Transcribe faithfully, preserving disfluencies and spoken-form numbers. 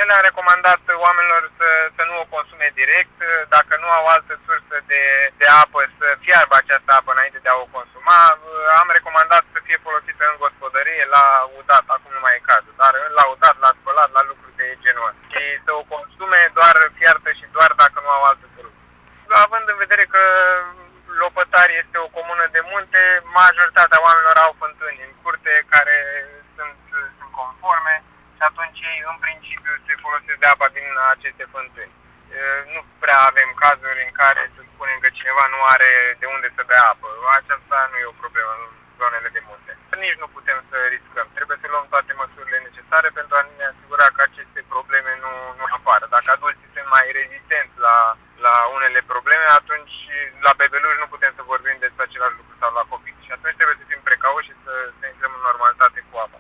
le-am recomandat oamenilor să, să nu o consume direct, dacă nu au altă sursă de, de apă, să fiarbă această apă înainte de a o consuma. Am recomandat să fie folosită în gospodărie, la udat, acum nu mai e cazul, dar la udat, la spălat, la lucruri de genul ăsta. Și să o consume doar fiartă și doar dacă nu au altă soluție. Având în vedere că Lopătari este o comună de munte, majoritatea oamenilor au fântâni în curte care sunt, sunt conforme și atunci ei în principiu se folosesc de apa din aceste fântâni. Nu prea avem cazuri în care să spunem că cineva nu are de unde să bea apă. Aceasta nu e o problemă în zonele de munte. Nici nu putem să riscăm. Trebuie să luăm toate măsurile necesare pentru a ne asigura că aceste probleme nu, nu apară. Dacă adulții sunt mai rezistenți la, la unele probleme, atunci la bebeluși nu putem